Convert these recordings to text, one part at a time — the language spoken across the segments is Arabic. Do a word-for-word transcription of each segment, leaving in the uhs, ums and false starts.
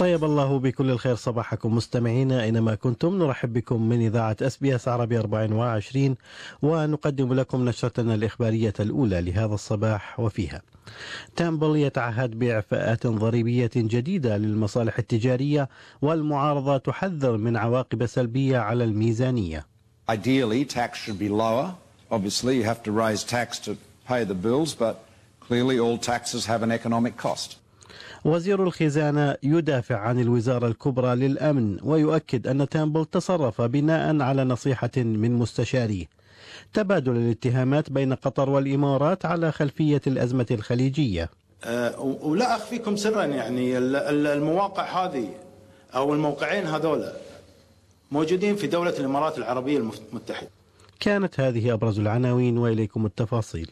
طيب الله بكل الخير صباحكم مستمعينا أينما كنتم. نرحب بكم من إذاعة اس بي اس عربي أربعة وعشرين ونقدم لكم نشرتنا الإخبارية الأولى لهذا الصباح، وفيها تامبل يتعهد بإعفاءات ضريبية جديدة للمصالح التجارية، والمعارضة تحذر من عواقب سلبية على الميزانية. Ideally, tax should be lower. Obviously, you have to raise tax to pay the bills, but clearly all taxes have an economic cost. وزير الخزانة يدافع عن الوزارة الكبرى للأمن، ويؤكد أن تامبل تصرف بناء على نصيحة من مستشاريه. تبادل الاتهامات بين قطر والإمارات على خلفية الأزمة الخليجية. أه ولا أخفيكم سرا، يعني المواقع هذه أو الموقعين هذولا موجودين في دولة الإمارات العربية المتحدة. كانت هذه أبرز العناوين، وإليكم التفاصيل.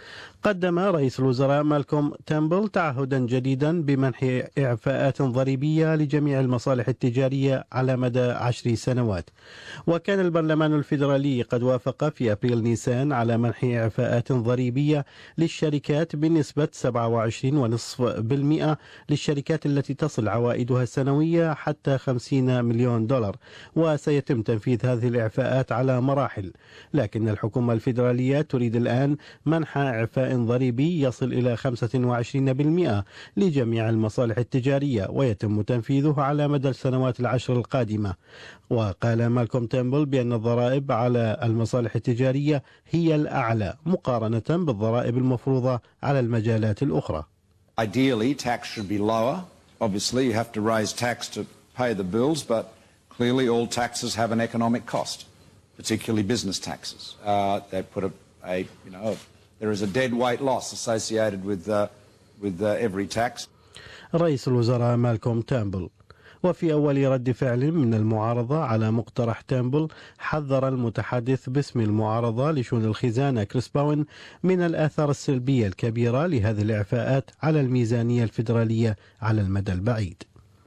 قدم رئيس الوزراء مالكوم تامبل تعهدا جديدا بمنح إعفاءات ضريبية لجميع المصالح التجارية على مدى عشر سنوات. وكان البرلمان الفيدرالي قد وافق في أبريل نيسان على منح إعفاءات ضريبية للشركات بنسبة سبعة وعشرين فاصلة خمسة بالمئة للشركات التي تصل عوائدها السنوية حتى خمسين مليون دولار، وسيتم تنفيذ هذه الإعفاءات على مراحل. لكن الحكومة الفيدرالية تريد الآن منح إعفاء ضريبي يصل إلى خمسة وعشرين بالمئة لجميع المصالح التجارية، ويتم تنفيذه على مدى السنوات العشر القادمة. وقال مالكوم تامبل بأن الضرائب على المصالح التجارية هي الأعلى مقارنة بالضرائب المفروضة على المجالات الأخرى. Ideally, tax should be lower. Obviously, you have to raise tax to pay the bills, but clearly all taxes have an economic cost, particularly business taxes. Uh, they put a, a you know, a, there is a dead weight loss associated with uh, with uh, every tax. رئيس الوزراء مالكوم تامبل. وفي أول رد فعل من المعارضة على مقترح تامبل، حذر المتحدث باسم المعارضة لشؤون الخزانة كريس باون من الآثار السلبية الكبيرة لهذه الإعفاءات على الميزانية الفيدرالية على المدى البعيد.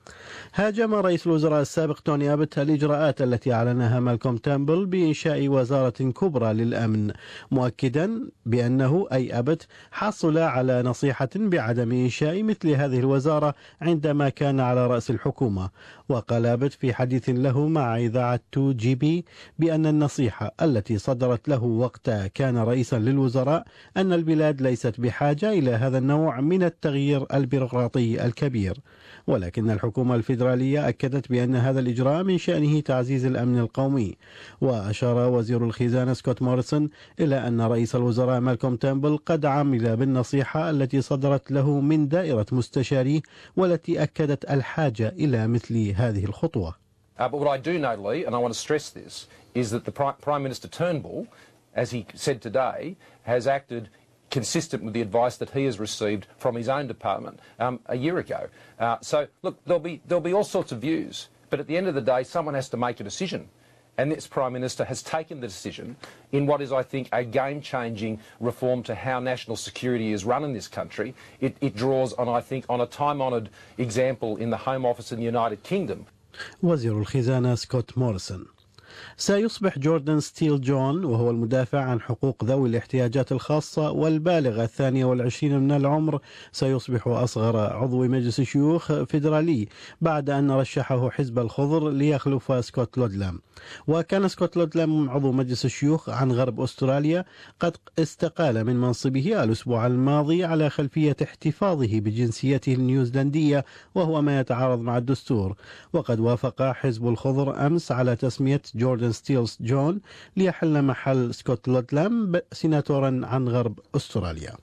هاجم رئيس الوزراء السابق توني أبت الإجراءات التي أعلنها مالكوم تامبل بإنشاء وزارة كبرى للأمن، مؤكدا بأنه أي أبت حصل على نصيحة بعدم إنشاء مثل هذه الوزارة عندما كان على رأس الحكومة. وقال أبت في حديث له مع إذاعة تو جي بي بأن النصيحة التي صدرت له وقت كان رئيسا للوزراء أن البلاد ليست بحاجة إلى هذا النوع من التغيير البيروقراطي الكبير. ولكن الحكومة الفيدرالية أكدت بأن هذا الإجراء من شأنه تعزيز الأمن القومي. وأشار وزير الخزانة سكوت موريسون إلى أن رئيس الوزراء مالكوم تامبل قد عمل بالنصيحة التي صدرت له من دائرة مستشاريه، والتي أكدت الحاجة إلى مثل هذه الخطوة. Uh, but what I do know, Lee, and I want to stress this, is that the Prime, Prime Minister Turnbull, as he said today, has acted consistent with the advice that he has received from his own department um, a year ago. Uh, so, look, there'll be, there'll be all sorts of views, but at the end of the day, someone has to make a decision. And this Prime Minister has taken the decision in what is, I think, a game-changing reform to how national security is run in this country. It, it draws on, I think, on a time-honoured example in the Home Office in the United Kingdom. وزير الخزانة سكوت موريسون. سيصبح جوردن ستيل جون، وهو المدافع عن حقوق ذوي الاحتياجات الخاصة والبالغ الثانية والعشرين من العمر، سيصبح أصغر عضو مجلس شيوخ فيدرالي بعد أن رشحه حزب الخضر ليخلف سكوت لودلام. وكان سكوت لودلام عضو مجلس الشيوخ عن غرب أستراليا قد استقال من منصبه الأسبوع الماضي على خلفية احتفاظه بجنسيته النيوزيلندية، وهو ما يتعارض مع الدستور. وقد وافق حزب الخضر أمس على تسمية جوردن ستيلز جون ليحل محل سكوت لودلام سيناتورا عن غرب أستراليا.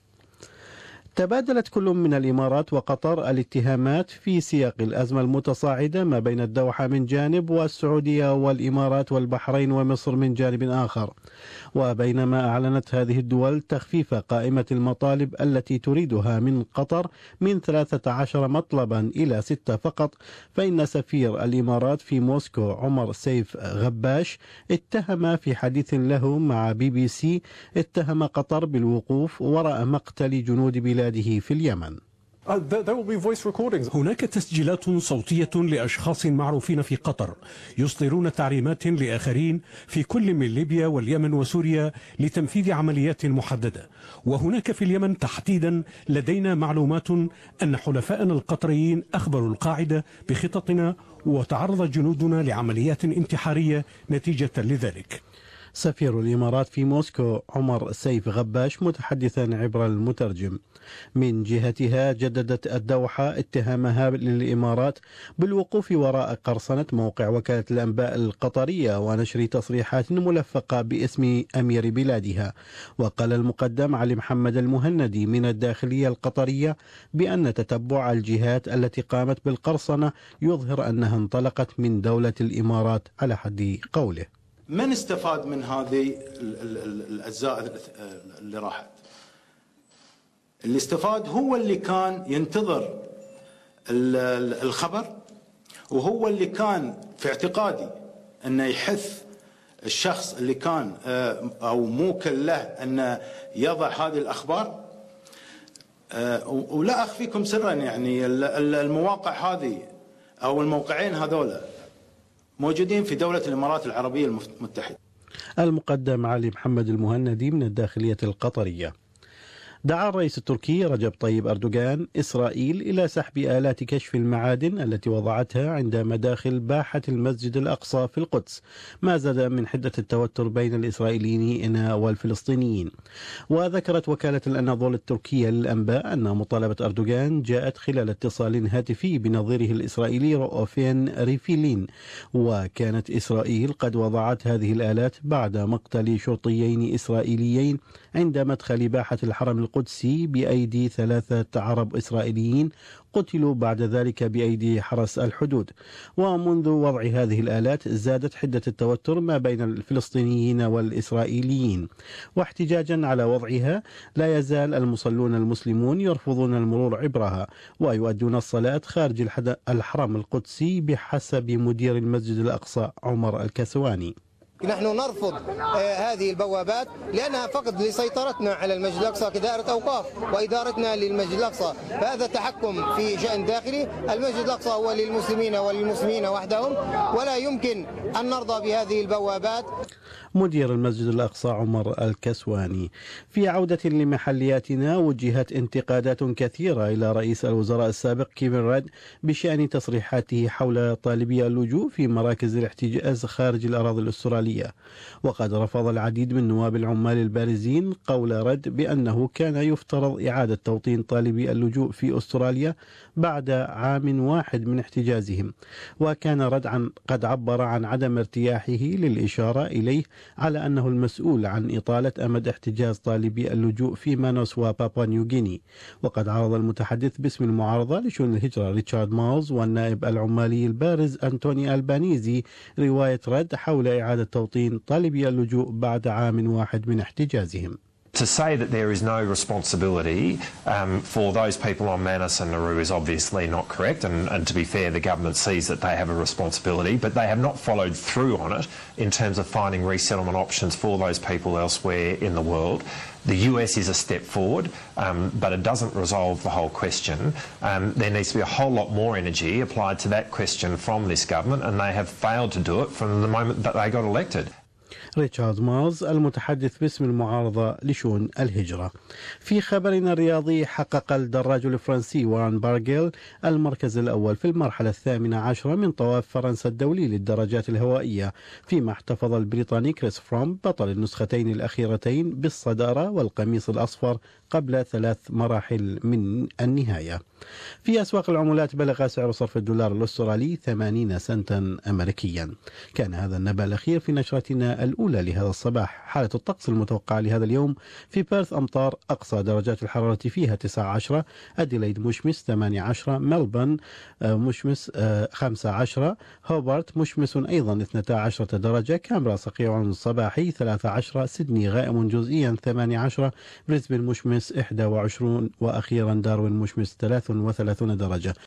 تبادلت كل من الإمارات وقطر الاتهامات في سياق الأزمة المتصاعدة ما بين الدوحة من جانب والسعودية والإمارات والبحرين ومصر من جانب آخر. وبينما أعلنت هذه الدول تخفيف قائمة المطالب التي تريدها من قطر من ثلاثة عشر مطلبا إلى ستة فقط، فإن سفير الإمارات في موسكو عمر سيف غباش اتهم في حديث له مع بي بي سي اتهم قطر بالوقوف وراء مقتل جنود بلاده في اليمن. هناك تسجيلات صوتية لأشخاص معروفين في قطر يصدرون تعليمات لآخرين في كل من ليبيا واليمن وسوريا لتنفيذ عمليات محددة. وهناك في اليمن تحديدا لدينا معلومات أن حلفائنا القطريين أخبروا القاعدة بخططنا، وتعرض جنودنا لعمليات انتحارية نتيجة لذلك. سفير الإمارات في موسكو عمر سيف غباش متحدثا عبر المترجم. من جهتها جددت الدوحة اتهامها للإمارات بالوقوف وراء قرصنة موقع وكالة الأنباء القطرية ونشر تصريحات ملفقة باسم أمير بلادها. وقال المقدم علي محمد المهندي من الداخلية القطرية بأن تتبع الجهات التي قامت بالقرصنة يظهر أنها انطلقت من دولة الإمارات على حد قوله. من استفاد من هذه الأجزاء اللي راحت؟ اللي استفاد هو اللي كان ينتظر الخبر، وهو اللي كان في اعتقادي أنه يحث الشخص اللي كان أو موكل له أن يضع هذه الأخبار. ولا أخفيكم سرا، يعني المواقع هذه أو الموقعين هذولا موجودين في دولة الإمارات العربية المتحدة. المقدم علي محمد المهندي من الداخلية القطرية. دعا الرئيس التركي رجب طيب أردوغان إسرائيل إلى سحب آلات كشف المعادن التي وضعتها عند مداخل باحة المسجد الأقصى في القدس، ما زاد من حدة التوتر بين الإسرائيليين والفلسطينيين. وذكرت وكالة الأناضول التركية للأنباء أن مطالبة أردوغان جاءت خلال اتصال هاتفي بنظيره الإسرائيلي رؤوفين ريفيلين. وكانت إسرائيل قد وضعت هذه الآلات بعد مقتل شرطيين إسرائيليين عند مدخل باحة الحرم القدسي بأيدي ثلاثة عرب إسرائيليين قتلوا بعد ذلك بأيدي حرس الحدود. ومنذ وضع هذه الآلات زادت حدة التوتر ما بين الفلسطينيين والإسرائيليين. واحتجاجا على وضعها لا يزال المصلون المسلمون يرفضون المرور عبرها ويؤدون الصلاة خارج الحرم القدسي بحسب مدير المسجد الأقصى عمر الكسواني. نحن نرفض هذه البوابات لأنها فقط لسيطرتنا على المسجد الأقصى كدائرة أوقاف وإدارتنا للمسجد الأقصى، فهذا تحكم في شأن داخلي. المسجد الأقصى هو للمسلمين وللمسلمين وحدهم، ولا يمكن أن نرضى بهذه البوابات. مدير المسجد الأقصى عمر الكسواني. في عودة لمحلياتنا، وجهت انتقادات كثيرة إلى رئيس الوزراء السابق كيفن ريد بشأن تصريحاته حول طالبي اللجوء في مراكز الاحتجاز خارج الأراضي الأسترالية. وقد رفض العديد من نواب العمال البارزين قول ريد بأنه كان يفترض إعادة توطين طالبي اللجوء في أستراليا بعد عام واحد من احتجازهم. وكان ريد عن قد عبر عن عدم ارتياحه للإشارة إليه على أنه المسؤول عن إطالة أمد احتجاز طالبي اللجوء في مانوس وبابوا نيوغيني. وقد عرض المتحدث باسم المعارضة لشؤون الهجرة ريتشارد ماوز والنائب العمالي البارز أنتوني ألبانيزي رواية ريد حول إعادة توطين طالبي اللجوء بعد عام واحد من احتجازهم. To say that there is no responsibility um, for those people on Manus and Nauru is obviously not correct, and, and to be fair, the government sees that they have a responsibility, but they have not followed through on it in terms of finding resettlement options for those people elsewhere in the world. The U S is a step forward, um, but it doesn't resolve the whole question. Um, there needs to be a whole lot more energy applied to that question from this government, and they have failed to do it from the moment that they got elected. ريتشارد ماز المتحدث باسم المعارضة لشؤون الهجرة. في خبرنا الرياضي، حقق الدراج الفرنسي وان بارغيل المركز الأول في المرحلة الثامنة عشرة من طواف فرنسا الدولي للدراجات الهوائية، فيما احتفظ البريطاني كريس فروم بطل النسختين الأخيرتين بالصدارة والقميص الأصفر قبل ثلاث مراحل من النهاية. في أسواق العملات بلغ سعر صرف الدولار الأسترالي ثمانين سنتا أمريكيا. كان هذا النبأ الأخير في نشرتنا الأولى لهذا الصباح. حالة الطقس المتوقعة لهذا اليوم: في بيرث أمطار، أقصى درجات الحرارة فيها تسعة عشر، أديلايد مشمس ثمانية عشر، ملبورن مشمس خمسة عشر، هوبارت مشمس أيضا اثنتا عشرة درجة، كامبرا صقيع صباحي ثلاثة عشر، سيدني غائم جزئيا ثمانية عشر، بريسبن مشمس إحدى وعشرين، وأخيرا داروين مشمس ثلاثة وثلاثين درجة.